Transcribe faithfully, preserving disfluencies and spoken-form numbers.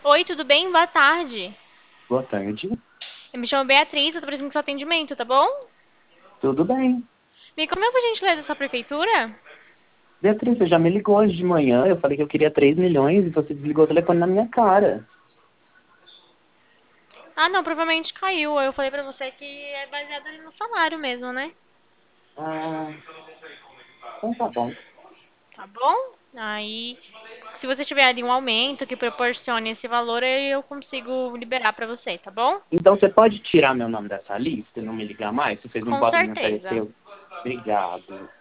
Oi, tudo bem? Boa tarde. Boa tarde. Eu me chamo Beatriz, eu tô precisando do seu atendimento, tá bom? Tudo bem? Me como é por gentileza da sua prefeitura? Beatriz, você já me ligou hoje de manhã. Eu falei que eu queria três milhões e você desligou o telefone na minha cara. Ah, não, provavelmente caiu. Eu falei pra você que é baseado ali no salário mesmo, né? Ah, então tá bom. Tá bom? Aí, se você tiver ali um aumento que proporcione esse valor, aí eu consigo liberar pra você, tá bom? Então você pode tirar meu nome dessa lista e não me ligar mais? Se vocês não Com podem me certeza. oferecer. Obrigado.